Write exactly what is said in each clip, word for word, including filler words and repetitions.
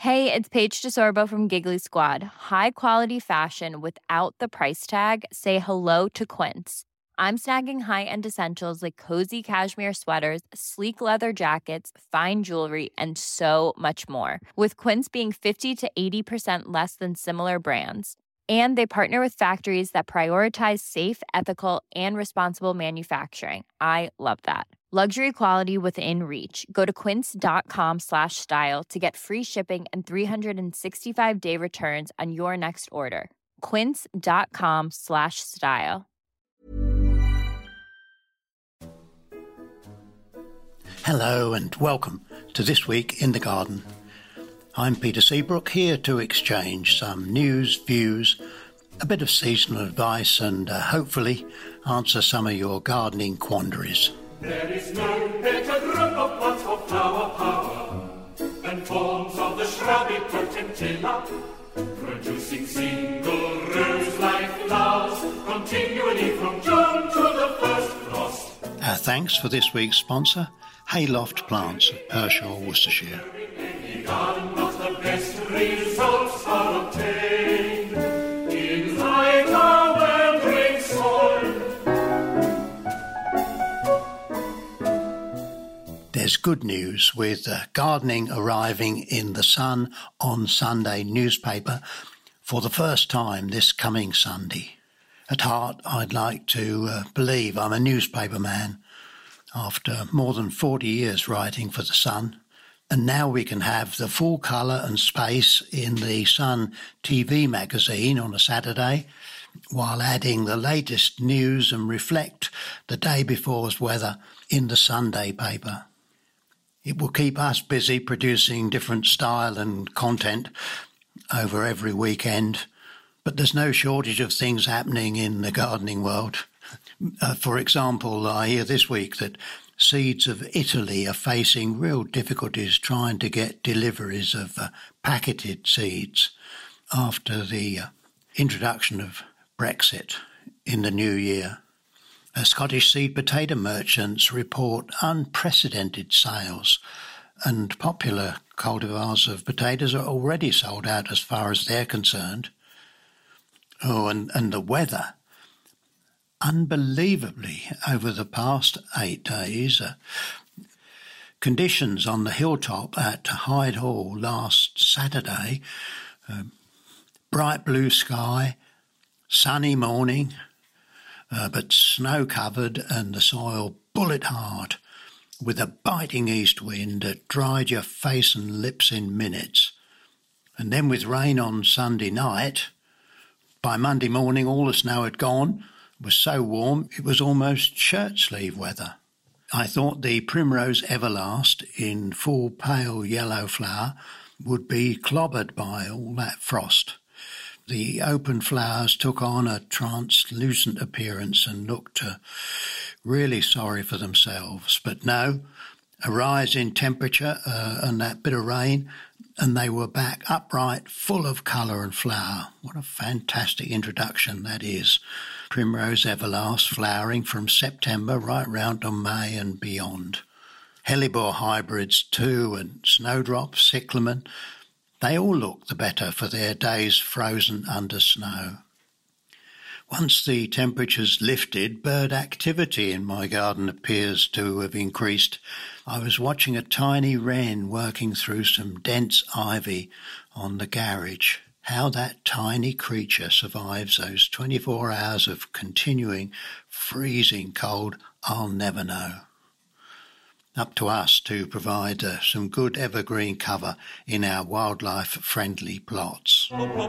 Hey, it's Paige DeSorbo from Giggly Squad. High quality fashion without the price tag. Say hello to Quince. I'm snagging high-end essentials like cozy cashmere sweaters, sleek leather jackets, fine jewelry, and so much more. With Quince being fifty to eighty percent less than similar brands. And they partner with factories that prioritize safe, ethical, and responsible manufacturing. I love that. Luxury quality within reach. Go to quince.com slash style to get free shipping and three sixty-five day returns on your next order. Quince.com slash style. Hello and welcome to This Week in the Garden. I'm Peter Seabrook, here to exchange some news, views, a bit of seasonal advice and uh, hopefully answer some of your gardening quandaries. There is no better group of plants for flower power than forms of the shrubby potentilla, producing single rose-like flowers continually from June to the first frost. Our thanks for this week's sponsor, Hayloft Plants of Pershore, Worcestershire. In garden, not the best results are obtained in lighter, well-drained soil. There's good news with uh, gardening arriving in the Sun on Sunday newspaper for the first time this coming Sunday. At heart, I'd like to uh, believe I'm a newspaper man after more than forty years writing for the Sun. And now we can have the full colour and space in the Sun T V magazine on a Saturday, while adding the latest news and reflect the day before's weather in the Sunday paper. It will keep us busy producing different style and content over every weekend, but there's no shortage of things happening in the gardening world. Uh, for example, I hear this week that Seeds of Italy are facing real difficulties trying to get deliveries of uh, packeted seeds after the uh, introduction of Brexit in the new year. Uh, Scottish seed potato merchants report unprecedented sales, and popular cultivars of potatoes are already sold out as far as they're concerned. Oh, and, and the weather. Unbelievably, over the past eight days, uh, conditions on the hilltop at Hyde Hall last Saturday, uh, bright blue sky, sunny morning, uh, but snow-covered and the soil bullet hard, with a biting east wind that dried your face and lips in minutes. And then with rain on Sunday night, by Monday morning all the snow had gone. It was so warm it was almost shirt-sleeve weather. I thought the Primrose Everlast in full pale yellow flower would be clobbered by all that frost. The open flowers took on a translucent appearance and looked uh, really sorry for themselves. But no, a rise in temperature uh, and that bit of rain, and they were back upright, full of colour and flower. What a fantastic introduction that is. Primrose Everlast flowering from September right round to May and beyond. Hellebore hybrids too, and Snowdrop, Cyclamen, they all look the better for their days frozen under snow. Once the temperatures lifted, bird activity in my garden appears to have increased. I was watching a tiny wren working through some dense ivy on the garage. How that tiny creature survives those twenty-four hours of continuing freezing cold, I'll never know. Up to us to provide uh, some good evergreen cover in our wildlife-friendly plots.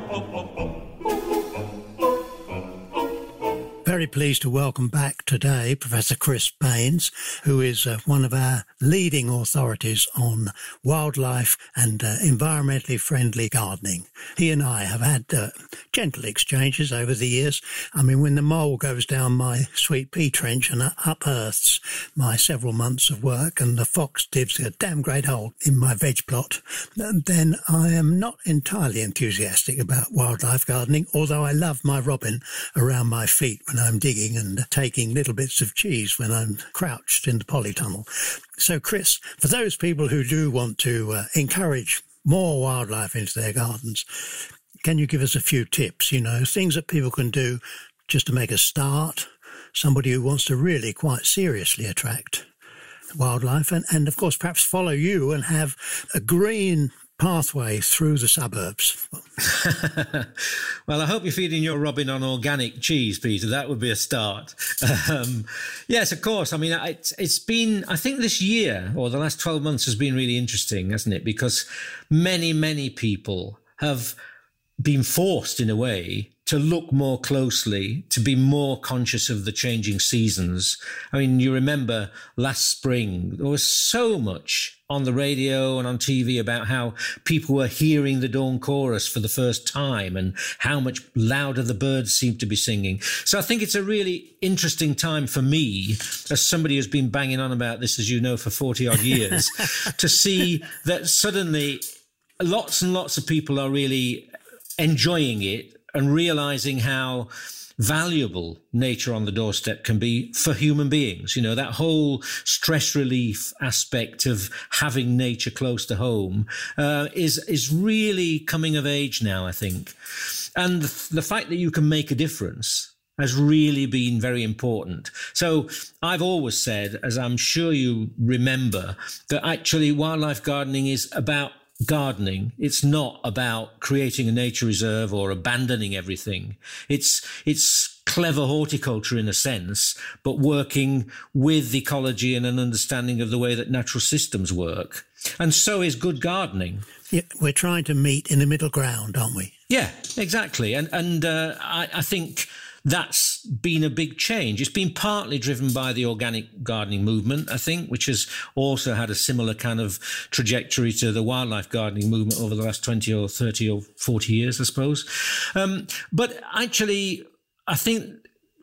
Very pleased to welcome back today Professor Chris Baines, who is uh, one of our leading authorities on wildlife and uh, environmentally friendly gardening. He and I have had uh, gentle exchanges over the years. I mean, when the mole goes down my sweet pea trench and unearths my several months of work, and the fox digs a damn great hole in my veg plot, then I am not entirely enthusiastic about wildlife gardening, although I love my robin around my feet when I'm digging and taking little bits of cheese when I'm crouched in the polytunnel. So, Chris, for those people who do want to uh, encourage more wildlife into their gardens. Can you give us a few tips, you know, things that people can do just to make a start, somebody who wants to really quite seriously attract wildlife and, and of course, perhaps follow you and have a green pathway through the suburbs? Well, I hope you're feeding your robin on organic cheese, Peter. That would be a start. Um, yes, of course. I mean, it's, it's been, I think this year or the last twelve months has been really interesting, hasn't it? Because many, many people have been forced in a way to look more closely, to be more conscious of the changing seasons. I mean, you remember last spring, there was so much on the radio and on T V about how people were hearing the dawn chorus for the first time and how much louder the birds seemed to be singing. So I think it's a really interesting time for me, as somebody who's been banging on about this, as you know, for forty odd years, to see that suddenly lots and lots of people are really enjoying it and realizing how valuable nature on the doorstep can be for human beings. You know, that whole stress relief aspect of having nature close to home uh, is is really coming of age now, I think. And the, the fact that you can make a difference has really been very important. So I've always said, as I'm sure you remember, that actually wildlife gardening is about gardening. It's not about creating a nature reserve or abandoning everything. It's it's clever horticulture in a sense, but working with ecology and an understanding of the way that natural systems work. And so is good gardening. Yeah, we're trying to meet in the middle ground, aren't we? Yeah, exactly. And and uh, I, I think that's been a big change. It's been partly driven by the organic gardening movement, I think, which has also had a similar kind of trajectory to the wildlife gardening movement over the last twenty or thirty or forty years, I suppose. Um, but actually, I think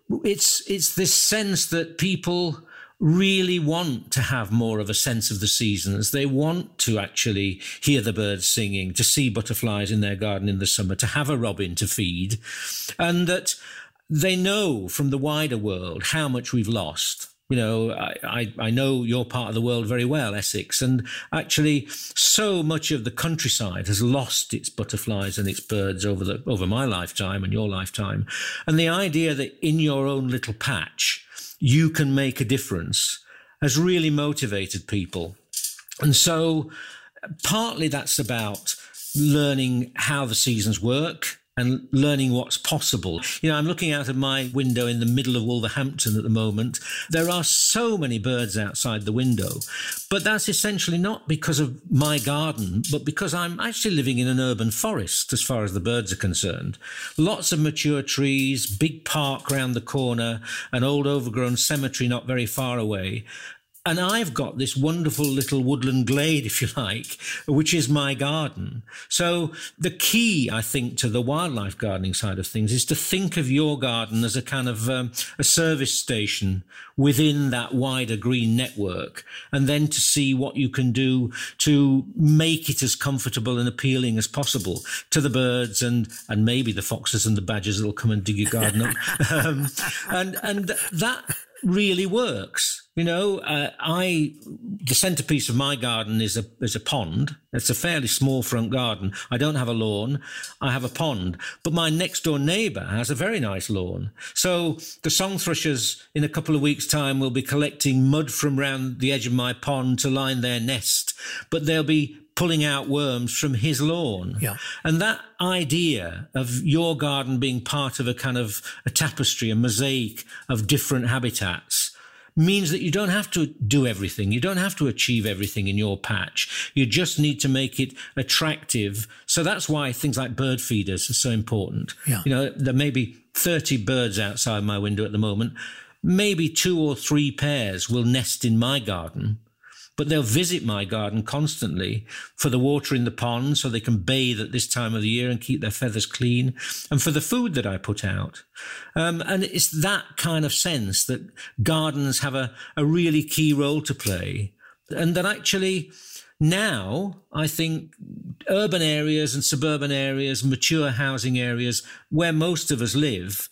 it's it's this sense that people really want to have more of a sense of the seasons. They want to actually hear the birds singing, to see butterflies in their garden in the summer, to have a robin to feed, and that they know from the wider world how much we've lost. You know, I, I, I know your part of the world very well, Essex, and actually so much of the countryside has lost its butterflies and its birds over the over my lifetime and your lifetime. And the idea that in your own little patch you can make a difference has really motivated people. And so partly that's about learning how the seasons work and learning what's possible. You know, I'm looking out of my window in the middle of Wolverhampton at the moment. There are so many birds outside the window, but that's essentially not because of my garden, but because I'm actually living in an urban forest as far as the birds are concerned. Lots of mature trees, big park round the corner, an old overgrown cemetery not very far away. And I've got this wonderful little woodland glade, if you like, which is my garden. So the key, I think, to the wildlife gardening side of things is to think of your garden as a kind of um, a service station within that wider green network, and then to see what you can do to make it as comfortable and appealing as possible to the birds and, and maybe the foxes and the badgers that will come and dig your garden up. um, and, and that really works. You know, uh, I the centerpiece of my garden is a is a pond. It's a fairly small front garden. I don't have a lawn. I have a pond. But my next door neighbour has a very nice lawn. So the song thrushes in a couple of weeks' time will be collecting mud from round the edge of my pond to line their nest. But they'll be pulling out worms from his lawn. Yeah. And that idea of your garden being part of a kind of a tapestry, a mosaic of different habitats, means that you don't have to do everything. You don't have to achieve everything in your patch. You just need to make it attractive. So that's why things like bird feeders are so important. Yeah. You know, there may be thirty birds outside my window at the moment. Maybe two or three pairs will nest in my garden, but they'll visit my garden constantly for the water in the pond so they can bathe at this time of the year and keep their feathers clean, and for the food that I put out. Um, and it's that kind of sense that gardens have a, a really key role to play. And that actually now, I think urban areas and suburban areas, mature housing areas where most of us live,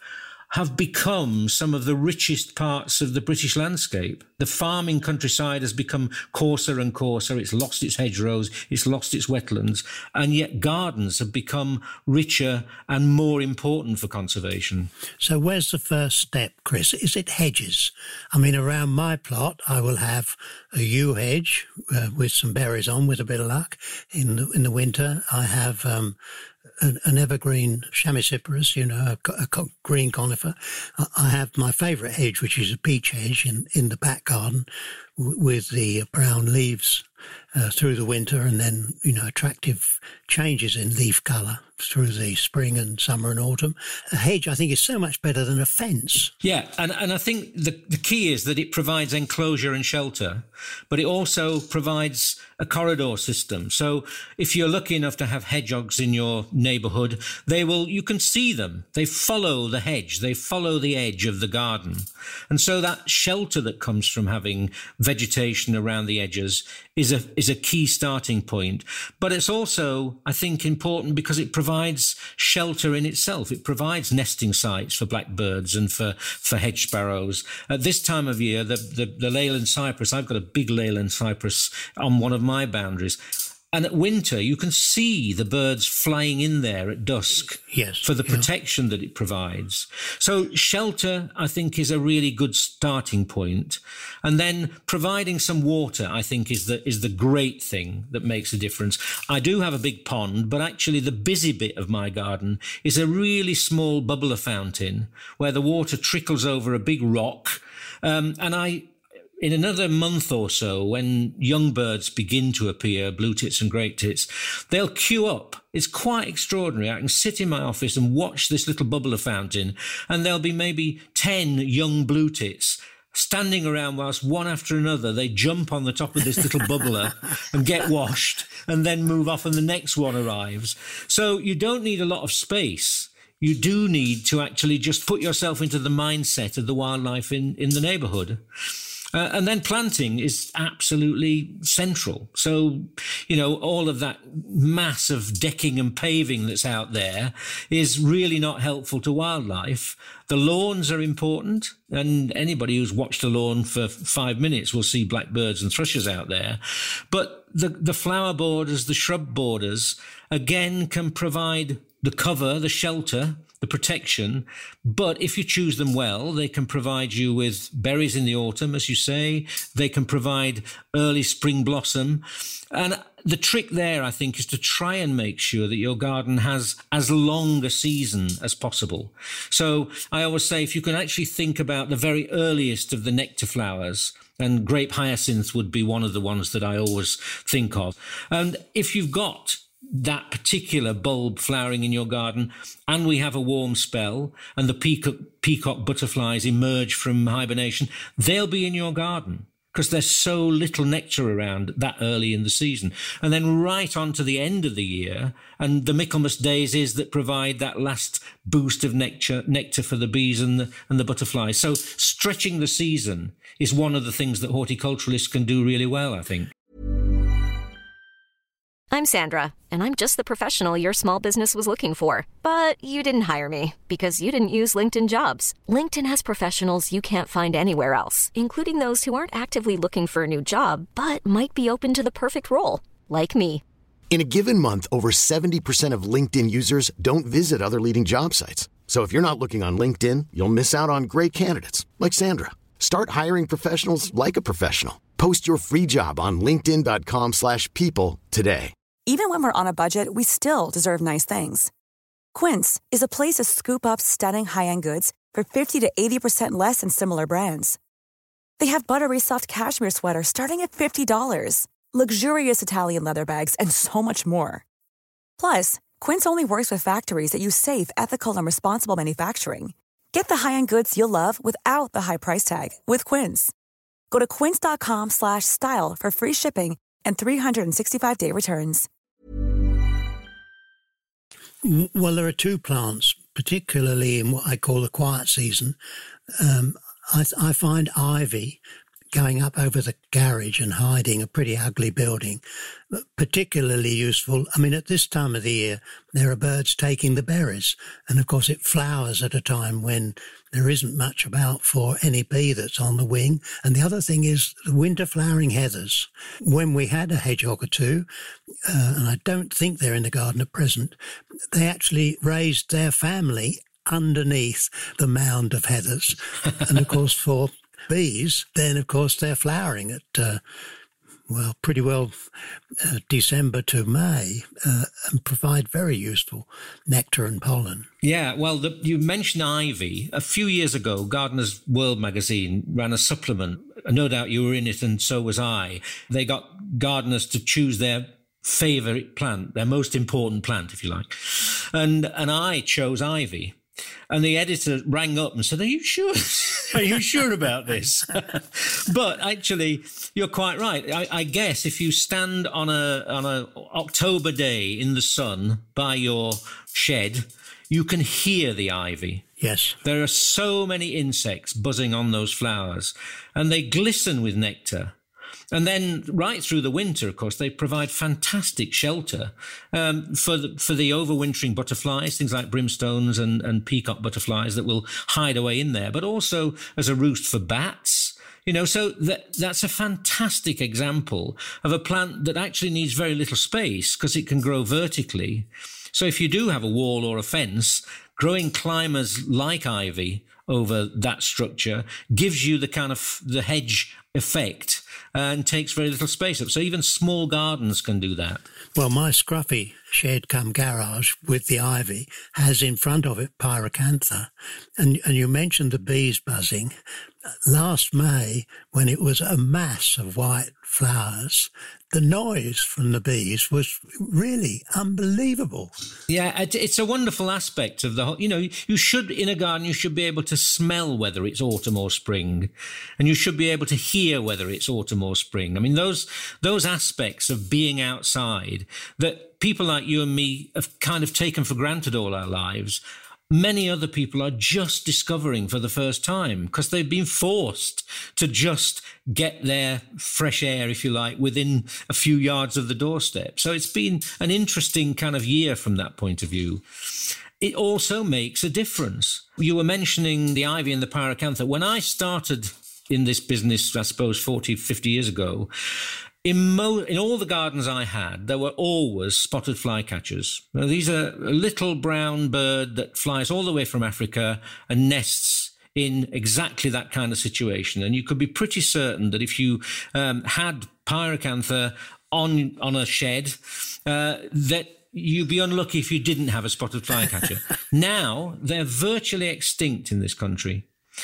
have become some of the richest parts of the British landscape. The farming countryside has become coarser and coarser. It's lost its hedgerows, it's lost its wetlands, and yet gardens have become richer and more important for conservation. So where's the first step, Chris? Is it hedges? I mean, around my plot, I will have a yew hedge uh, with some berries on, with a bit of luck. In the, in the winter, I have um, an, an evergreen chamaecyparis, you know, a, a green conifer. I have my favourite hedge, which is a peach hedge in, in the back garden w- with the brown leaves uh, through the winter, and then, you know, attractive changes in leaf colour through the spring and summer and autumn. A hedge, I think, is so much better than a fence. Yeah, and, and I think the, the key is that it provides enclosure and shelter, but it also provides a corridor system. So if you're lucky enough to have hedgehogs in your neighbourhood, they will, you can see them. They follow the hedge. They follow the edge of the garden. And so that shelter that comes from having vegetation around the edges is a, is a key starting point. But it's also, I think, important because it provides shelter in itself. It provides nesting sites for blackbirds and for, for hedge sparrows. At this time of year, the, the, the Leyland cypress, I've got a big Leyland cypress on one of my boundaries. And at winter, you can see the birds flying in there at dusk. Yes, for the yeah. protection that it provides. So shelter, I think, is a really good starting point. And then providing some water, I think, is the is the great thing that makes a difference. I do have a big pond, but actually the busy bit of my garden is a really small bubbler fountain where the water trickles over a big rock. Um, and I... In another month or so, when young birds begin to appear, blue tits and great tits, they'll queue up. It's quite extraordinary. I can sit in my office and watch this little bubbler fountain, and there'll be maybe ten young blue tits standing around whilst one after another they jump on the top of this little bubbler and get washed and then move off and the next one arrives. So you don't need a lot of space. You do need to actually just put yourself into the mindset of the wildlife in, in the neighbourhood. Uh, and then planting is absolutely central. So, you know, all of that mass of decking and paving that's out there is really not helpful to wildlife. The lawns are important, and anybody who's watched a lawn for five minutes will see blackbirds and thrushes out there. But the, the flower borders, the shrub borders, again, can provide the cover, the shelter, the protection, but if you choose them well, they can provide you with berries in the autumn, as you say. They can provide early spring blossom. And the trick there, I think, is to try and make sure that your garden has as long a season as possible. So I always say, if you can actually think about the very earliest of the nectar flowers, and grape hyacinth would be one of the ones that I always think of. And if you've got that particular bulb flowering in your garden, and we have a warm spell, and the peacock, peacock butterflies emerge from hibernation, they'll be in your garden because there's so little nectar around that early in the season. And then right on to the end of the year, and the Michaelmas daisies that provide that last boost of nectar, nectar for the bees and the, and the butterflies. So stretching the season is one of the things that horticulturalists can do really well, I think. I'm Sandra, and I'm just the professional your small business was looking for. But you didn't hire me because you didn't use LinkedIn Jobs. LinkedIn has professionals you can't find anywhere else, including those who aren't actively looking for a new job, but might be open to the perfect role, like me. In a given month, over seventy percent of LinkedIn users don't visit other leading job sites. So if you're not looking on LinkedIn, you'll miss out on great candidates, like Sandra. Start hiring professionals like a professional. Post your free job on linkedin.com slash people today. Even when we're on a budget, we still deserve nice things. Quince is a place to scoop up stunning high-end goods for fifty to eighty percent less than similar brands. They have buttery soft cashmere sweaters starting at fifty dollars, luxurious Italian leather bags, and so much more. Plus, Quince only works with factories that use safe, ethical, and responsible manufacturing. Get the high-end goods you'll love without the high price tag with Quince. Go to quince.com slash style for free shipping and three sixty-five day returns. Well, there are two plants, particularly in what I call the quiet season. Um, I, I find ivy going up over the garage and hiding a pretty ugly building. Particularly useful. I mean, at this time of the year, there are birds taking the berries. And of course, it flowers at a time when there isn't much about for any bee that's on the wing. And the other thing is the winter flowering heathers. When we had a hedgehog or two, uh, and I don't think they're in the garden at present, they actually raised their family underneath the mound of heathers. And of course, for bees, then of course they're flowering at uh, well, pretty well uh, December to May, uh, and provide very useful nectar and pollen. Yeah, well, the, you mentioned ivy. A few years ago, Gardener's World magazine ran a supplement. No doubt you were in it, and so was I. They got gardeners to choose their favourite plant, their most important plant, if you like. And, and I chose ivy. And the editor rang up and said, are you sure? Are you sure about this? But actually, you're quite right. I, I guess if you stand on a on a October day in the sun by your shed, you can hear the ivy. Yes. There are so many insects buzzing on those flowers, and they glisten with nectar. And then right through the winter, of course, they provide fantastic shelter um, for the, for the overwintering butterflies, things like brimstones and, and peacock butterflies that will hide away in there, but also as a roost for bats. You know, so that, that's a fantastic example of a plant that actually needs very little space because it can grow vertically. So if you do have a wall or a fence, growing climbers like ivy over that structure gives you the kind of the hedge effect and takes very little space up. So even small gardens can do that. Well, my scruffy shed cum garage with the ivy has in front of it pyracantha. And, and you mentioned the bees buzzing. Last May, when it was a mass of white flowers, the noise from the bees was really unbelievable. Yeah, it's a wonderful aspect of the whole, you know, you should, in a garden, you should be able to smell whether it's autumn or spring, and you should be able to hear whether it's autumn or spring. I mean, those, those aspects of being outside that people like you and me have kind of taken for granted all our lives, many other people are just discovering for the first time because they've been forced to just get their fresh air, if you like, within a few yards of the doorstep. So it's been an interesting kind of year from that point of view. It also makes a difference. You were mentioning the ivy and the pyracantha. When I started in this business, I suppose, forty, fifty years ago, In, mo- in all the gardens I had, there were always spotted flycatchers. Now, these are a little brown bird that flies all the way from Africa and nests in exactly that kind of situation. And you could be pretty certain that if you um, had pyracantha on, on a shed, uh, that you'd be unlucky if you didn't have a spotted flycatcher. Now, they're virtually extinct in this country.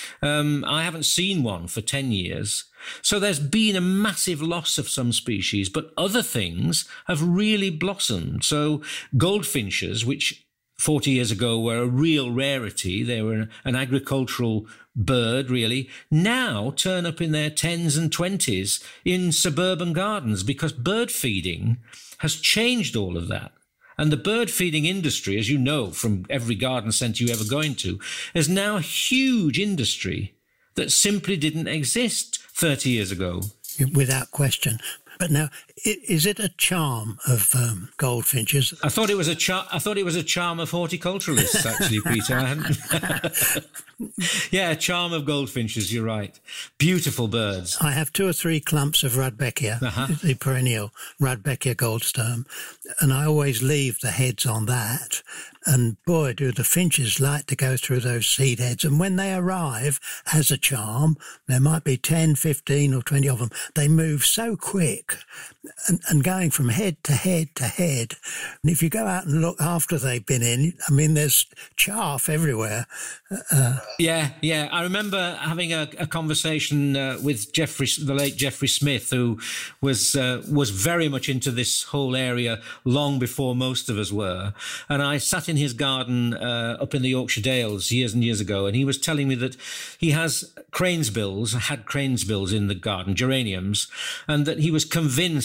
Um, I haven't seen one for ten years. So there's been a massive loss of some species, but other things have really blossomed. So goldfinches, which forty years ago were a real rarity, they were an agricultural bird, really, now turn up in their tens and twenties in suburban gardens because bird feeding has changed all of that. And the bird feeding industry, as you know from every garden centre you ever go into, is now a huge industry that simply didn't exist thirty years ago. Without question. But now, is it a charm of um, goldfinches? I thought it was a char- I thought it was a charm of horticulturalists, actually, Peter. I hadn't. Yeah, a charm of goldfinches. You're right. Beautiful birds. I have two or three clumps of Rudbeckia, uh-huh. the perennial Rudbeckia goldsturm, and I always leave the heads on that. And boy, do the finches like to go through those seed heads. And when they arrive as a charm, there might be ten, fifteen or twenty of them. They move so quick and, and going from head to head to head. And if you go out and look after they've been in, I mean, there's chaff everywhere. Uh, yeah, yeah. I remember having a, a conversation uh, with Jeffrey, the late Jeffrey Smith, who was uh, was very much into this whole area long before most of us were. And I sat in his garden uh, up in the Yorkshire Dales years and years ago, and he was telling me that he has cranesbills, had cranesbills in the garden, geraniums, and that he was convinced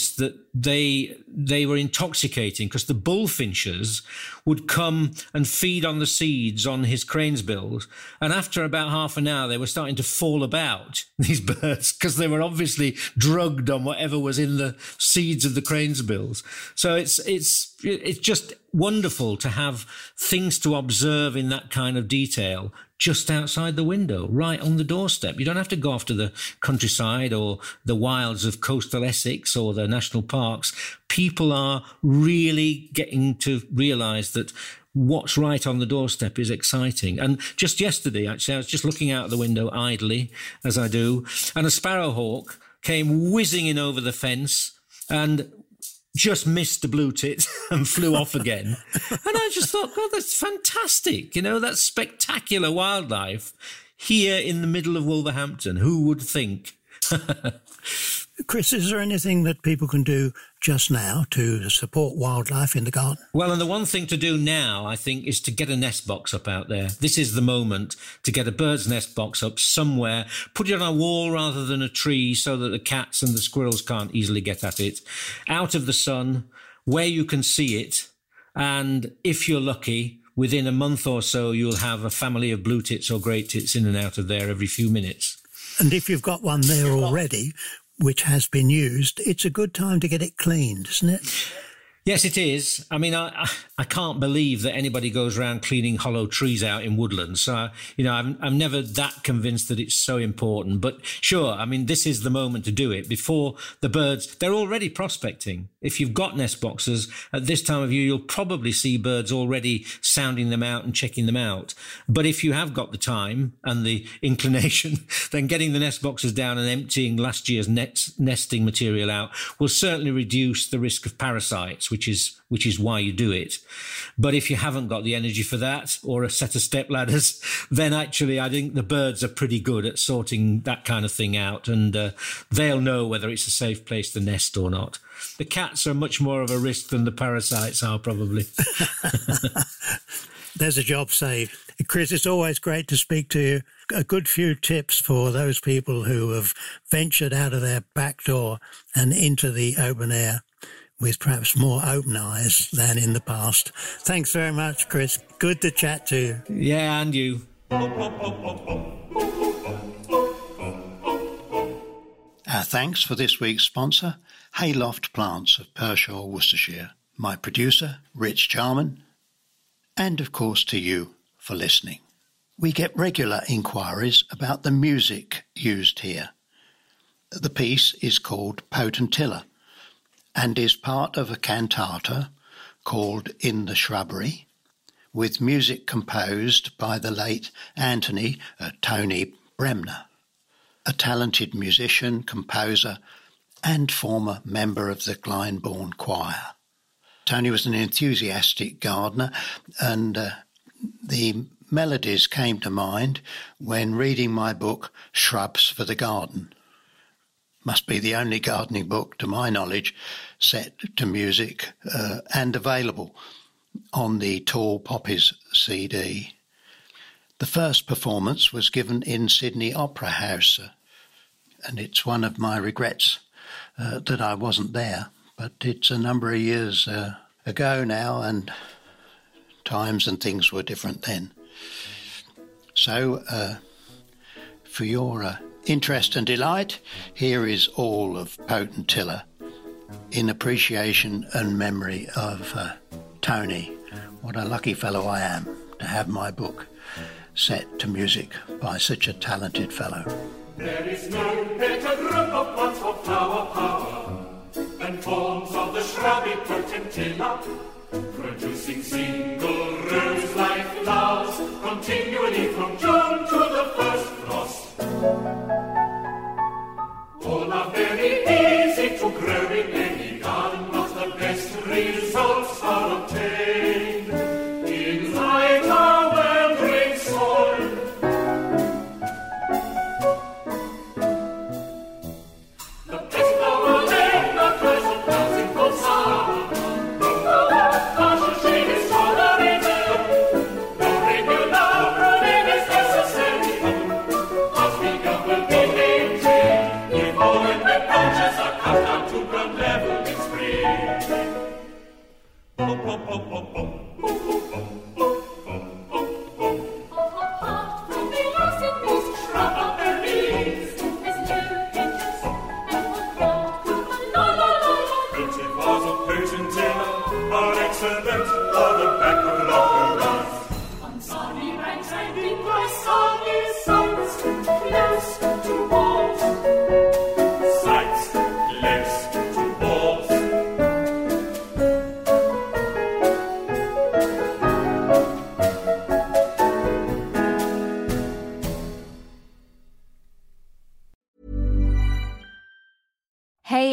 convinced that they they were intoxicating because the bullfinches would come and feed on the seeds on his cranesbills. And after about half an hour, they were starting to fall about, these birds, because they were obviously drugged on whatever was in the seeds of the cranesbills. So it's it's it's just wonderful to have things to observe in that kind of detail just outside the window, right on the doorstep. You don't have to go off to the countryside or the wilds of coastal Essex or the national parks. People are really getting to realise that what's right on the doorstep is exciting. And just yesterday, actually, I was just looking out the window idly, as I do, and a sparrowhawk came whizzing in over the fence and just missed the blue tit and flew off again. And I just thought, God, that's fantastic. You know, that's spectacular wildlife here in the middle of Wolverhampton. Who would think? Chris, is there anything that people can do just now to support wildlife in the garden? Well, and the one thing to do now, I think, is to get a nest box up out there. This is the moment to get a bird's nest box up somewhere, put it on a wall rather than a tree so that the cats and the squirrels can't easily get at it, out of the sun, where you can see it. And if you're lucky, within a month or so, you'll have a family of blue tits or great tits in and out of there every few minutes. And if you've got one there already, which has been used, it's a good time to get it cleaned, isn't it? Yes, it is. I mean, I, I, I can't believe that anybody goes around cleaning hollow trees out in woodlands. So, you know, I'm, I'm never that convinced that it's so important. But sure, I mean, this is the moment to do it before the birds, they're already prospecting. If you've got nest boxes at this time of year, you'll probably see birds already sounding them out and checking them out. But if you have got the time and the inclination, then getting the nest boxes down and emptying last year's net, nesting material out will certainly reduce the risk of parasites, which is which is why you do it. But if you haven't got the energy for that or a set of step ladders, then actually I think the birds are pretty good at sorting that kind of thing out, and uh, they'll know whether it's a safe place to nest or not. The cats are much more of a risk than the parasites are, probably. There's a job saved. Chris, it's always great to speak to you. A good few tips for those people who have ventured out of their back door and into the open air with perhaps more open eyes than in the past. Thanks very much, Chris. Good to chat to you. Yeah, and you. Our thanks for this week's sponsor, Hayloft Plants of Pershore, Worcestershire, my producer, Rich Charman, and of course to you for listening. We get regular inquiries about the music used here. The piece is called Potentilla and is part of a cantata called In the Shrubbery, with music composed by the late Anthony uh, Tony Bremner, a talented musician, composer, and former member of the Glyndebourne Choir. Tony was an enthusiastic gardener, and uh, the melodies came to mind when reading my book, Shrubs for the Garden. Must be the only gardening book, to my knowledge, set to music uh, and available on the Tall Poppies C D. The first performance was given in Sydney Opera House, uh, and it's one of my regrets uh, that I wasn't there, but it's a number of years uh, ago now, and times and things were different then. So, uh, for your uh, interest and delight, here is all of Potentilla in appreciation and memory of uh, Tony. What a lucky fellow I am to have my book set to music by such a talented fellow. There is no better group of plants for flower power than forms of the shrubby Potentilla, producing single rose-like flowers continually from June to the first frost. All are very easy to grow in any garden, but the best results are obtained in lighter, well-drained soil. The best flower in the present plants in full summer. Look, the shade is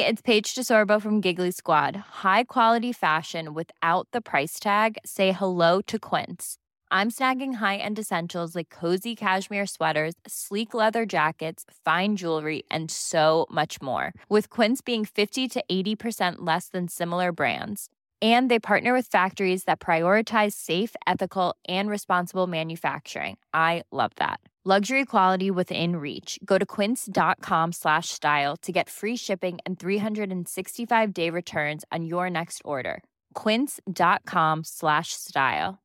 it's Paige DeSorbo from Giggly Squad. High quality fashion without the price tag. Say hello to Quince. I'm snagging high-end essentials like cozy cashmere sweaters, sleek leather jackets, fine jewelry, and so much more. With Quince being fifty to eighty percent less than similar brands. And they partner with factories that prioritize safe, ethical, and responsible manufacturing. I love that. Luxury quality within reach. Go to quince.com slash style to get free shipping and three sixty-five day returns on your next order. Quince.com slash style.